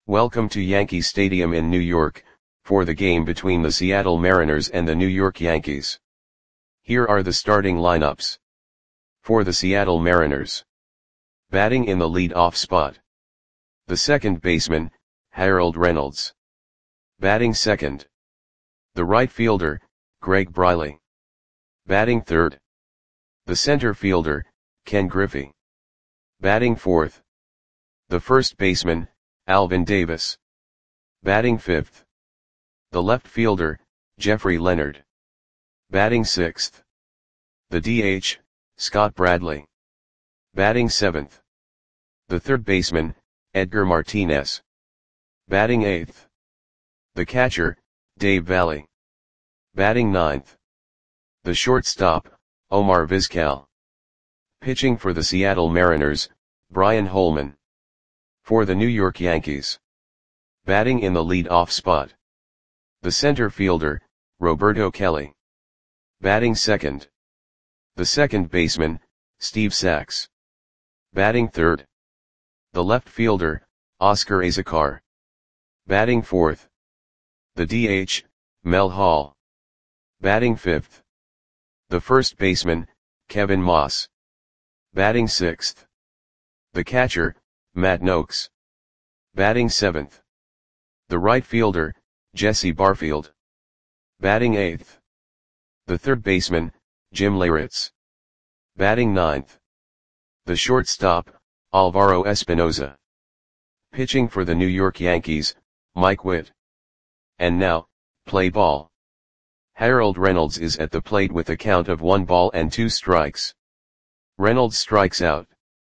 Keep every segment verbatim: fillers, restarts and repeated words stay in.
Welcome to Yankee Stadium in New York, for the game between the Seattle Mariners and the New York Yankees. Here are the starting lineups. For the Seattle Mariners. Batting in the lead-off spot. The second baseman, Harold Reynolds. Batting second. The right fielder, Greg Briley. Batting third. The center fielder, Ken Griffey. Batting fourth. The first baseman, Alvin Davis. Batting fifth. The left fielder, Jeffrey Leonard. Batting sixth. The D H, Scott Bradley. Batting seventh. The third baseman, Edgar Martinez. Batting eighth. The catcher, Dave Valle. Batting ninth. The shortstop, Omar Vizquel. Pitching for the Seattle Mariners, Brian Holman. For the New York Yankees. Batting in the lead-off spot. The center fielder, Roberto Kelly. Batting second. The second baseman, Steve Sax. Batting third. The left fielder, Oscar Azocar. Batting fourth. The D H, Mel Hall. Batting fifth. The first baseman, Kevin Moss. Batting sixth. The catcher, Matt Noakes. Batting seventh. The right fielder, Jesse Barfield. Batting eighth. The third baseman, Jim Leyritz. Batting ninth. The shortstop, Alvaro Espinoza. Pitching for the New York Yankees, Mike Witt. And now, play ball. Harold Reynolds is at the plate with a count of one ball and two strikes. Reynolds strikes out.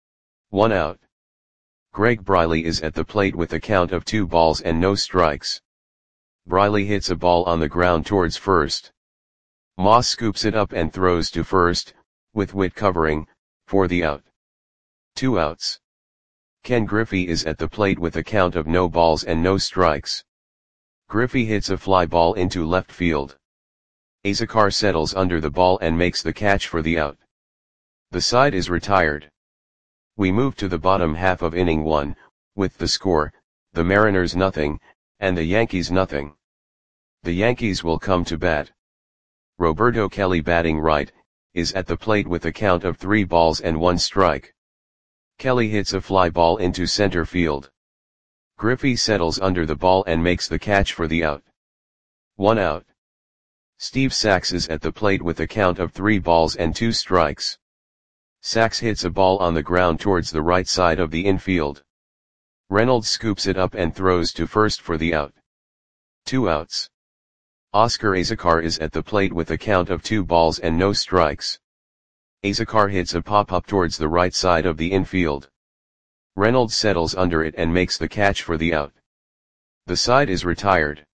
One out. Greg Briley is at the plate with a count of two balls and no strikes. Briley hits a ball on the ground towards first. Moss scoops it up and throws to first, with Witt covering, for the out. Two outs. Ken Griffey is at the plate with a count of no balls and no strikes. Griffey hits a fly ball into left field. Azocar settles under the ball and makes the catch for the out. The side is retired. We move to the bottom half of inning one, with the score, the Mariners nothing, and the Yankees nothing. The Yankees will come to bat. Roberto Kelly, batting right, is at the plate with a count of three balls and one strike. Kelly hits a fly ball into center field. Griffey settles under the ball and makes the catch for the out. One out. Steve Sax is at the plate with a count of three balls and two strikes. Sax hits a ball on the ground towards the right side of the infield. Reynolds scoops it up and throws to first for the out. Two outs. Oscar Azocar is at the plate with a count of two balls and no strikes. Azocar hits a pop-up towards the right side of the infield. Reynolds settles under it and makes the catch for the out. The side is retired.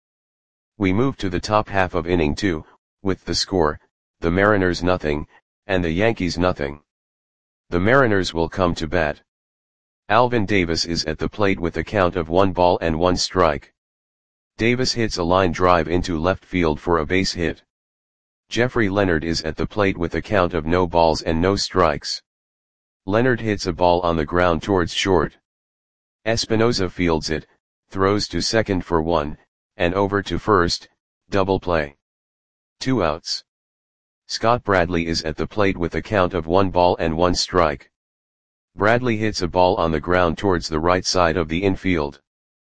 We move to the top half of inning two, with the score, the Mariners nothing, and the Yankees nothing. The Mariners will come to bat. Alvin Davis is at the plate with a count of one ball and one strike. Davis hits a line drive into left field for a base hit. Jeffrey Leonard is at the plate with a count of no balls and no strikes. Leonard hits a ball on the ground towards short. Espinoza fields it, throws to second for one, and over to first, double play. Two outs. Scott Bradley is at the plate with a count of one ball and one strike. Bradley hits a ball on the ground towards the right side of the infield.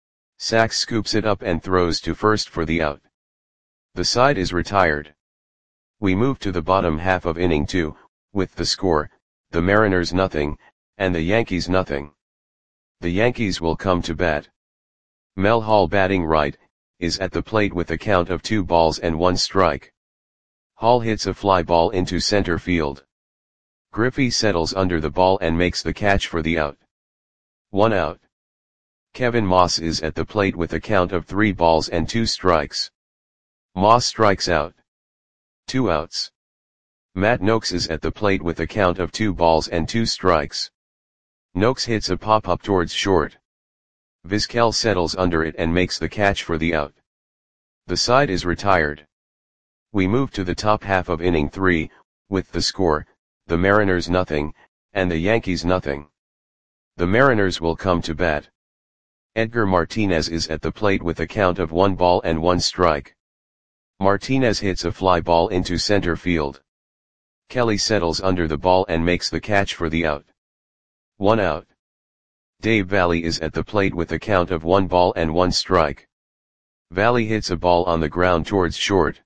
Sax scoops it up and throws to first for the out. The side is retired. We move to the bottom half of inning two, with the score, the Mariners nothing, and the Yankees nothing. The Yankees will come to bat. Mel Hall, batting right, is at the plate with a count of two balls and one strike. Hall hits a fly ball into center field. Griffey settles under the ball and makes the catch for the out. One out. Kevin Moss is at the plate with a count of three balls and two strikes. Moss strikes out. Two outs. Matt Noakes is at the plate with a count of two balls and two strikes. Noakes hits a pop-up towards short. Vizquel settles under it and makes the catch for the out. The side is retired. We move to the top half of inning three, with the score, the Mariners nothing, and the Yankees nothing. The Mariners will come to bat. Edgar Martinez is at the plate with a count of one ball and one strike. Martinez hits a fly ball into center field. Kelly settles under the ball and makes the catch for the out. One out. Dave Valle is at the plate with a count of one ball and one strike. Valle hits a ball on the ground towards short.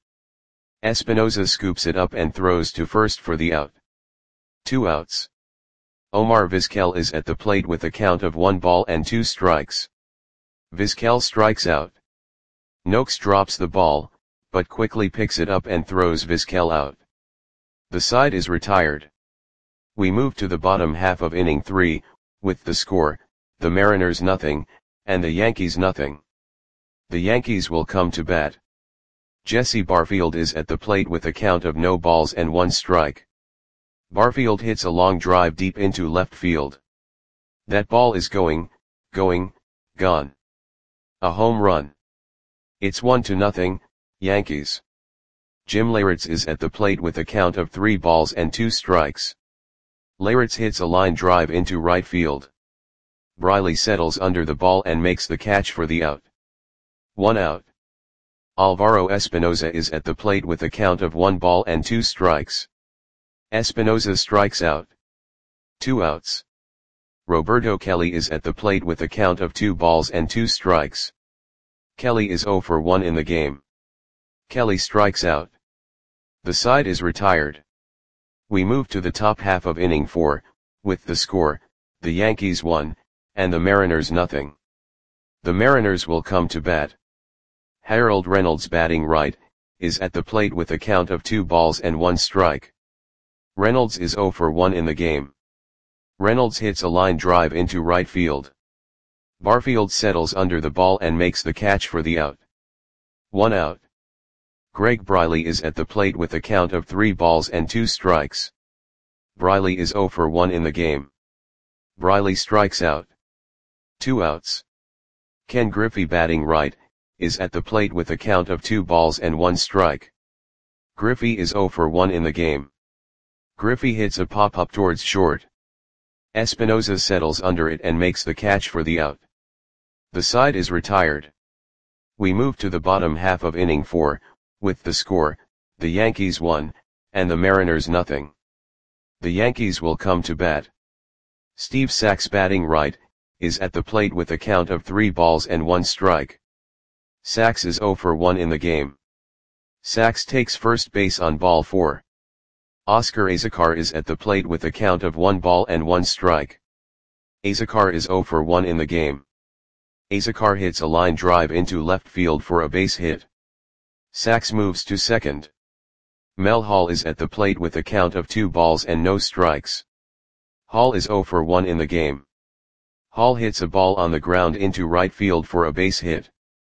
Espinosa scoops it up and throws to first for the out. Two outs. Omar Vizquel is at the plate with a count of one ball and two strikes. Vizquel strikes out. Noakes drops the ball, but quickly picks it up and throws Vizquel out. The side is retired. We move to the bottom half of inning three, with the score, the Mariners nothing, and the Yankees nothing. The Yankees will come to bat. Jesse Barfield is at the plate with a count of no balls and one strike. Barfield hits a long drive deep into left field. That ball is going, going, gone. A home run. It's one to nothing, Yankees. Jim Leyritz is at the plate with a count of three balls and two strikes. Leyritz hits a line drive into right field. Briley settles under the ball and makes the catch for the out. One out. Alvaro Espinosa is at the plate with a count of one ball and two strikes. Espinosa strikes out. Two outs. Roberto Kelly is at the plate with a count of two balls and two strikes. Kelly is zero for one in the game. Kelly strikes out. The side is retired. We move to the top half of inning four, with the score, the Yankees one, and the Mariners nothing. The Mariners will come to bat. Harold Reynolds, batting right, is at the plate with a count of two balls and one strike. Reynolds is zero for one in the game. Reynolds hits a line drive into right field. Barfield settles under the ball and makes the catch for the out. One out. Greg Briley is at the plate with a count of three balls and two strikes. Briley is zero for one in the game. Briley strikes out. Two outs. Ken Griffey, batting right, is at the plate with a count of two balls and one strike. Griffey is zero for one in the game. Griffey hits a pop-up towards short. Espinosa settles under it and makes the catch for the out. The side is retired. We move to the bottom half of inning four, with the score, the Yankees one, and the Mariners nothing. The Yankees will come to bat. Steve Sax, batting right, is at the plate with a count of three balls and one strike. Sax is zero for one in the game. Sax takes first base on ball four. Oscar Azocar is at the plate with a count of one ball and one strike. Azocar is zero for one in the game. Azocar hits a line drive into left field for a base hit. Sax moves to second. Mel Hall is at the plate with a count of two balls and no strikes. Hall is zero for one in the game. Hall hits a ball on the ground into right field for a base hit.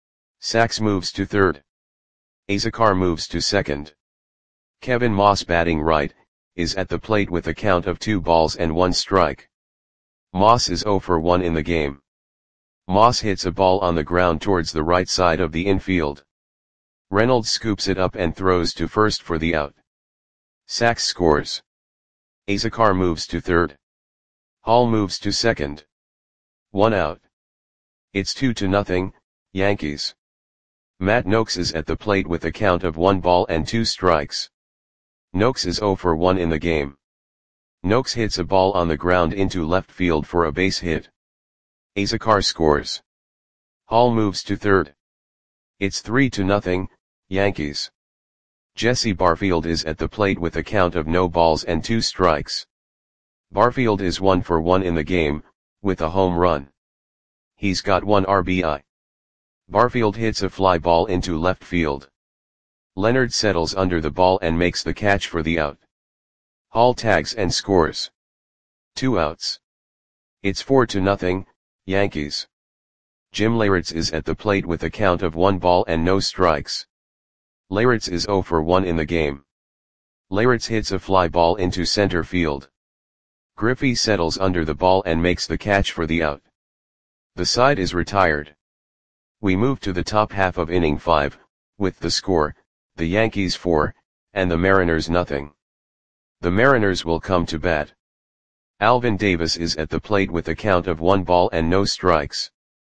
Sax moves to third. Azocar moves to second. Kevin Moss, batting right, is at the plate with a count of two balls and one strike. Moss is zero for one in the game. Moss hits a ball on the ground towards the right side of the infield. Reynolds scoops it up and throws to first for the out. Sax scores. Azocar moves to third. Hall moves to second. One out. It's two to nothing, Yankees. Matt Noakes is at the plate with a count of one ball and two strikes. Noakes is zero for one in the game. Noakes hits a ball on the ground into left field for a base hit. Azocar scores. Hall moves to third. It's three to nothing, Yankees. Jesse Barfield is at the plate with a count of no balls and two strikes. Barfield is one for one in the game, with a home run. He's got one R B I. Barfield hits a fly ball into left field. Leonard settles under the ball and makes the catch for the out. Hall tags and scores. Two outs. It's four to nothing, Yankees. Jim Leyritz is at the plate with a count of one ball and no strikes. Leyritz is zero for one in the game. Leyritz hits a fly ball into center field. Griffey settles under the ball and makes the catch for the out. The side is retired. We move to the top half of inning five, with the score, the Yankees four, and the Mariners nothing. The Mariners will come to bat. Alvin Davis is at the plate with a count of one ball and no strikes.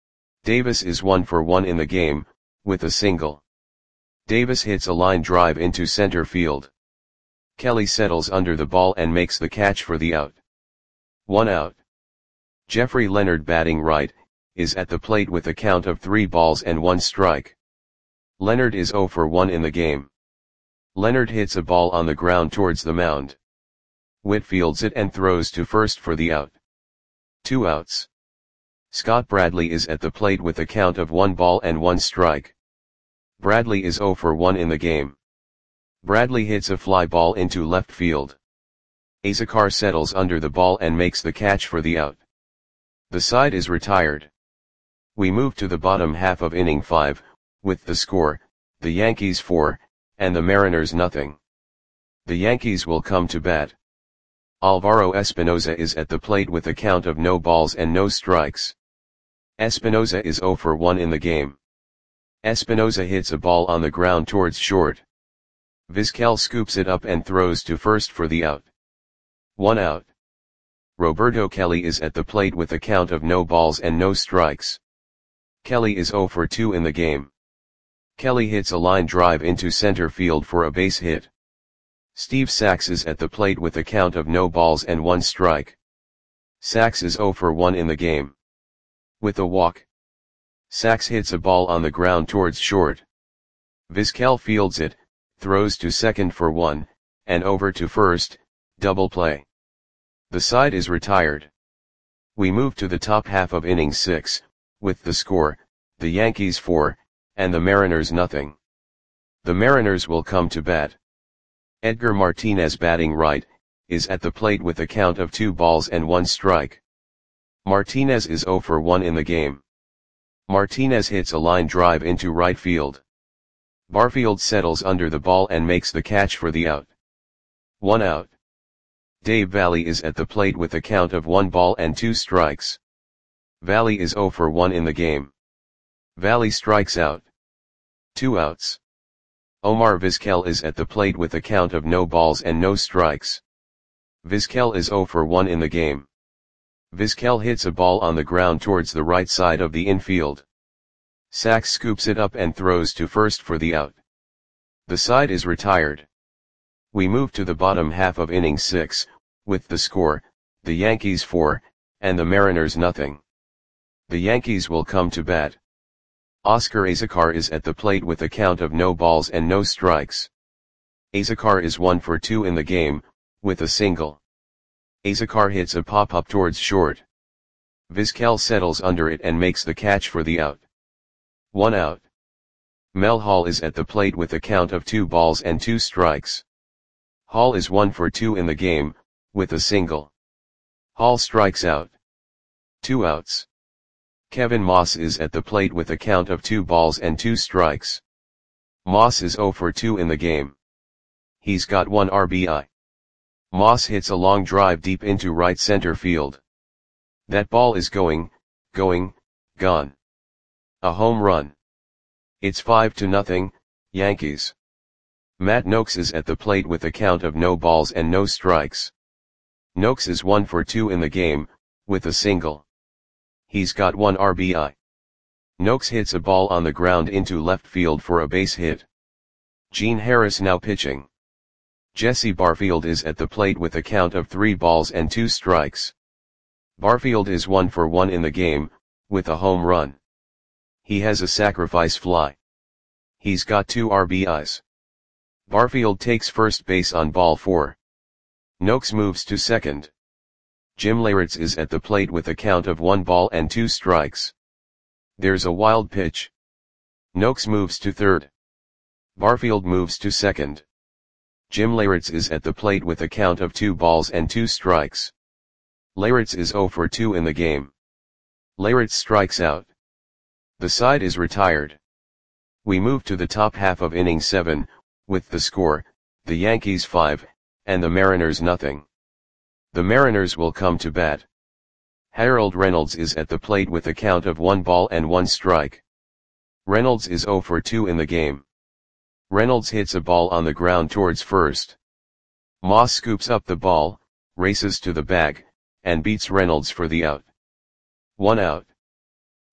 Davis is one for one in the game, with a single. Davis hits a line drive into center field. Kelly settles under the ball and makes the catch for the out. One out. Jeffrey Leonard, batting right, is at the plate with a count of three balls and one strike. Leonard is zero for one in the game. Leonard hits a ball on the ground towards the mound. Witt fields it and throws to first for the out. Two outs. Scott Bradley is at the plate with a count of one ball and one strike. Bradley is zero for one in the game. Bradley hits a fly ball into left field. Azocar settles under the ball and makes the catch for the out. The side is retired. We move to the bottom half of inning five, with the score, the Yankees four, and the Mariners nothing. The Yankees will come to bat. Alvaro Espinoza is at the plate with a count of no balls and no strikes. Espinoza is zero for one in the game. Espinoza hits a ball on the ground towards short. Vizquel scoops it up and throws to first for the out. One out. Roberto Kelly is at the plate with a count of no balls and no strikes. Kelly is zero for two in the game. Kelly hits a line drive into center field for a base hit. Steve Sax is at the plate with a count of no balls and one strike. Sax is zero for one in the game. With a walk. Sax hits a ball on the ground towards short. Vizquel fields it, throws to second for one, and over to first, double play. The side is retired. We move to the top half of inning six, with the score, the Yankees four, and the Mariners nothing. The Mariners will come to bat. Edgar Martinez, batting right, is at the plate with a count of two balls and one strike. Martinez is zero for one in the game. Martinez hits a line drive into right field. Barfield settles under the ball and makes the catch for the out. One out. Dave Valle is at the plate with a count of one ball and two strikes. Valle is zero for one in the game. Valle strikes out. Two outs. Omar Vizquel is at the plate with a count of no balls and no strikes. Vizquel is zero for one in the game. Vizquel hits a ball on the ground towards the right side of the infield. Sax scoops it up and throws to first for the out. The side is retired. We move to the bottom half of inning six, with the score, the Yankees four, and the Mariners nothing. The Yankees will come to bat. Oscar Azocar is at the plate with a count of no balls and no strikes. Azocar is one for two in the game, with a single. Azocar hits a pop-up towards short. Vizquel settles under it and makes the catch for the out. One out. Mel Hall is at the plate with a count of two balls and two strikes. Hall is one for two in the game, with a single. Hall strikes out. Two outs. Kevin Moss is at the plate with a count of two balls and two strikes. Moss is zero for two in the game. He's got one R B I. Moss hits a long drive deep into right center field. That ball is going, going, gone. A home run. It's five to nothing, Yankees. Matt Noakes is at the plate with a count of no balls and no strikes. Noakes is one for two in the game, with a single. He's got one R B I. Noakes hits a ball on the ground into left field for a base hit. Gene Harris now pitching. Jesse Barfield is at the plate with a count of three balls and two strikes. Barfield is one for one in the game, with a home run. He has a sacrifice fly. He's got two R B Is. Barfield takes first base on ball four. Noakes moves to second. Jim Leyritz is at the plate with a count of one ball and two strikes. There's a wild pitch. Noakes moves to third. Barfield moves to second. Jim Leyritz is at the plate with a count of two balls and two strikes. Leyritz is zero for two in the game. Leyritz strikes out. The side is retired. We move to the top half of inning seven, with the score, the Yankees five, and the Mariners nothing. The Mariners will come to bat. Harold Reynolds is at the plate with a count of one ball and one strike. Reynolds is zero for two in the game. Reynolds hits a ball on the ground towards first. Moss scoops up the ball, races to the bag, and beats Reynolds for the out. One out.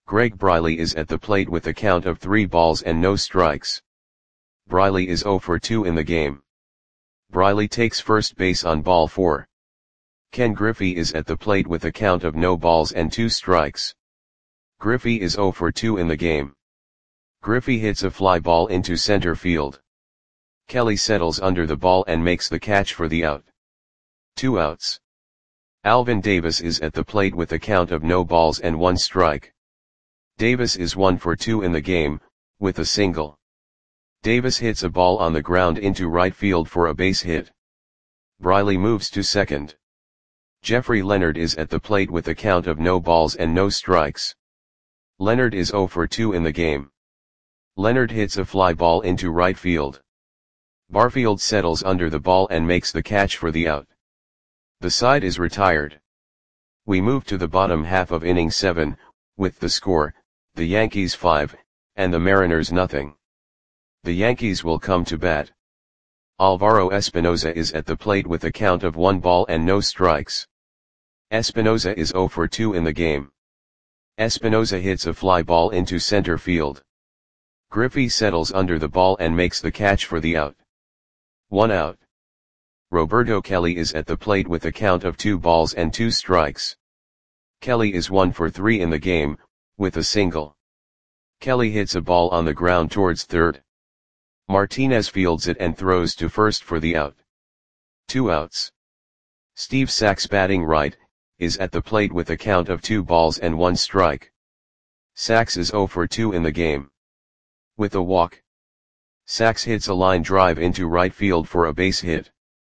Greg Briley is at the plate with a count of three balls and no strikes. Briley is zero for two in the game. Briley takes first base on ball four. Ken Griffey is at the plate with a count of no balls and two strikes. Griffey is zero for two in the game. Griffey hits a fly ball into center field. Kelly settles under the ball and makes the catch for the out. Two outs. Alvin Davis is at the plate with a count of no balls and one strike. Davis is one for two in the game, with a single. Davis hits a ball on the ground into right field for a base hit. Briley moves to second. Jeffrey Leonard is at the plate with a count of no balls and no strikes. Leonard is zero for two in the game. Leonard hits a fly ball into right field. Barfield settles under the ball and makes the catch for the out. The side is retired. We move to the bottom half of inning seven, with the score, the Yankees five, and the Mariners nothing. The Yankees will come to bat. Alvaro Espinoza is at the plate with a count of one ball and no strikes. Espinoza is zero for two in the game. Espinoza hits a fly ball into center field. Griffey settles under the ball and makes the catch for the out. One out. Roberto Kelly is at the plate with a count of two balls and two strikes. Kelly is one for three in the game, with a single. Kelly hits a ball on the ground towards third. Martinez fields it and throws to first for the out. Two outs. Steve Sax, batting right, is at the plate with a count of two balls and one strike. Sax is zero for two in the game. With a walk. Sax hits a line drive into right field for a base hit.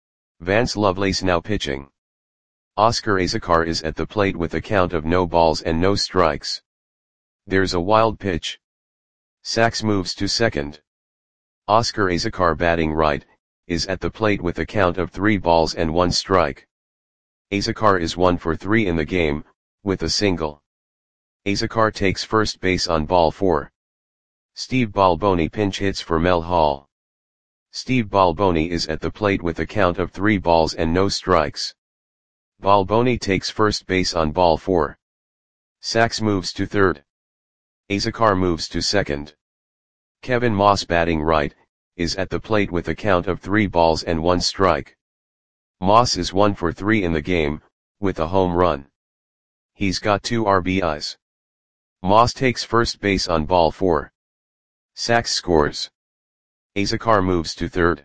Vance Lovelace now pitching. Oscar Azocar is at the plate with a count of no balls and no strikes. There's a wild pitch. Sax moves to second. Oscar Azocar, batting right, is at the plate with a count of three balls and one strike. Azocar is one for three in the game, with a single. Azocar takes first base on ball four. Steve Balboni pinch hits for Mel Hall. Steve Balboni is at the plate with a count of three balls and no strikes. Balboni takes first base on ball four. Sax moves to third. Azocar moves to second. Kevin Moss, batting right, is at the plate with a count of three balls and one strike. Moss is one for three in the game, with a home run. He's got two R B Is. Moss takes first base on ball four. Sax scores. Azocar moves to third.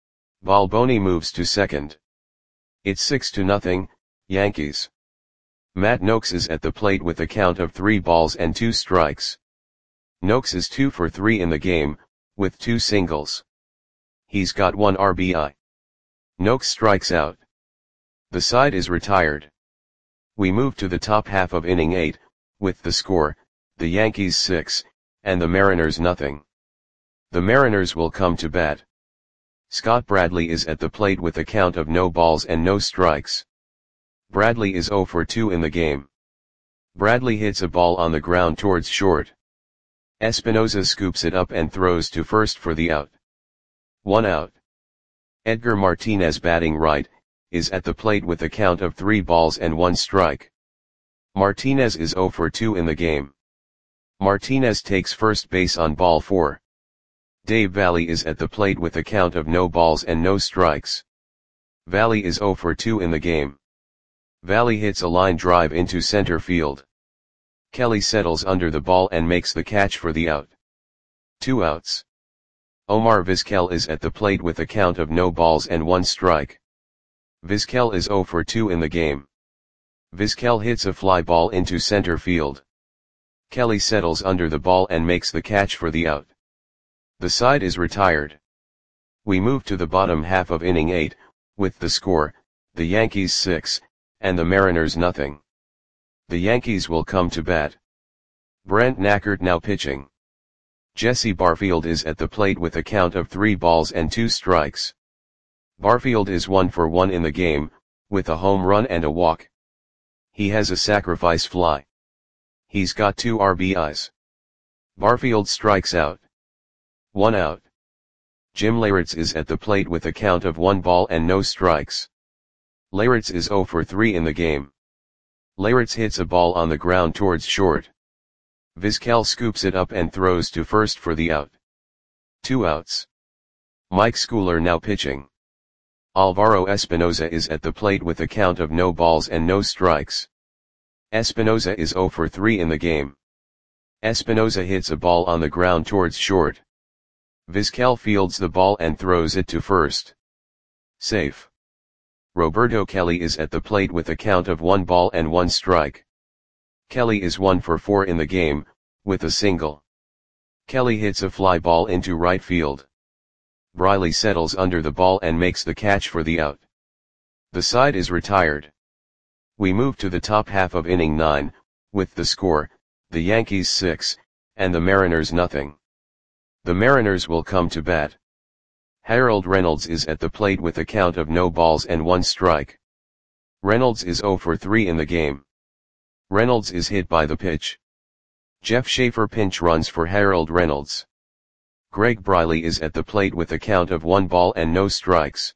Balboni moves to second. It's six to nothing, Yankees. Matt Noakes is at the plate with a count of three balls and two strikes. Noakes is two for three in the game, with two singles. He's got one R B I. Noakes strikes out. The side is retired. We move to the top half of inning eight, with the score, the Yankees six, and the Mariners nothing. The Mariners will come to bat. Scott Bradley is at the plate with a count of no balls and no strikes. Bradley is zero for two in the game. Bradley hits a ball on the ground towards short. Espinoza scoops it up and throws to first for the out. One out. Edgar Martinez, batting right, is at the plate with a count of three balls and one strike. Martinez is zero for two in the game. Martinez takes first base on ball four. Dave Valley is at the plate with a count of no balls and no strikes. Valley is zero for two in the game. Valley hits a line drive into center field. Kelly settles under the ball and makes the catch for the out. Two outs. Omar Vizquel is at the plate with a count of no balls and one strike. Vizquel is zero for two in the game. Vizquel hits a fly ball into center field. Kelly settles under the ball and makes the catch for the out. The side is retired. We move to the bottom half of inning eight, with the score, the Yankees six, and the Mariners nothing. The Yankees will come to bat. Brent Nackert now pitching. Jesse Barfield is at the plate with a count of three balls and two strikes. Barfield is one for one in the game, with a home run and a walk. He has a sacrifice fly. He's got two R B Is. Barfield strikes out. One out. Jim Leyritz is at the plate with a count of one ball and no strikes. Leyritz is zero for three in the game. Leyritz hits a ball on the ground towards short. Vizquel scoops it up and throws to first for the out. Two outs. Mike Schooler now pitching. Alvaro Espinoza is at the plate with a count of no balls and no strikes. Espinoza is zero for three in the game. Espinoza hits a ball on the ground towards short. Vizquel fields the ball and throws it to first. Safe. Roberto Kelly is at the plate with a count of one ball and one strike. Kelly is one for four in the game, with a single. Kelly hits a fly ball into right field. Briley settles under the ball and makes the catch for the out. The side is retired. We move to the top half of inning nine, with the score, the Yankees six, and the Mariners nothing. The Mariners will come to bat. Harold Reynolds is at the plate with a count of no balls and one strike. Reynolds is zero for three in the game. Reynolds is hit by the pitch. Jeff Schaefer pinch runs for Harold Reynolds. Greg Briley is at the plate with a count of one ball and no strikes.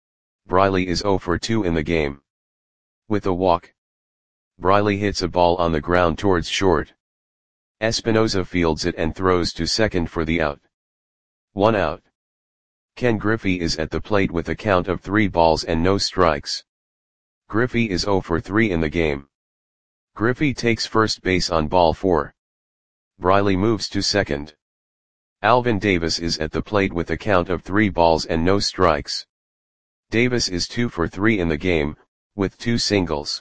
Briley is zero for two in the game. With a walk. Briley hits a ball on the ground towards short. Espinoza fields it and throws to second for the out. One out. Ken Griffey is at the plate with a count of three balls and no strikes. Griffey is zero for three in the game. Griffey takes first base on ball four. Briley moves to second. Alvin Davis is at the plate with a count of three balls and no strikes. Davis is two for three in the game, with two singles.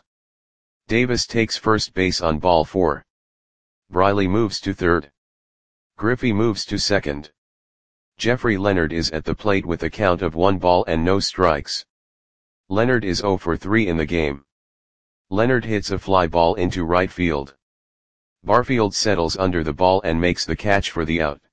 Davis takes first base on ball four. Briley moves to third. Griffey moves to second. Jeffrey Leonard is at the plate with a count of one ball and no strikes. Leonard is zero for three in the game. Leonard hits a fly ball into right field. Barfield settles under the ball and makes the catch for the out.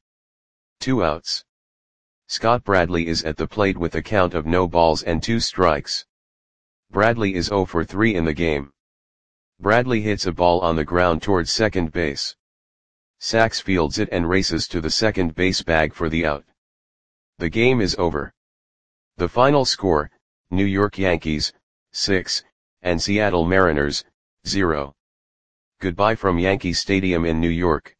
Two outs. Scott Bradley is at the plate with a count of no balls and two strikes. Bradley is zero for three in the game. Bradley hits a ball on the ground towards second base. Sachs fields it and races to the second base bag for the out. The game is over. The final score, New York Yankees, six, and Seattle Mariners, zero. Goodbye from Yankee Stadium in New York.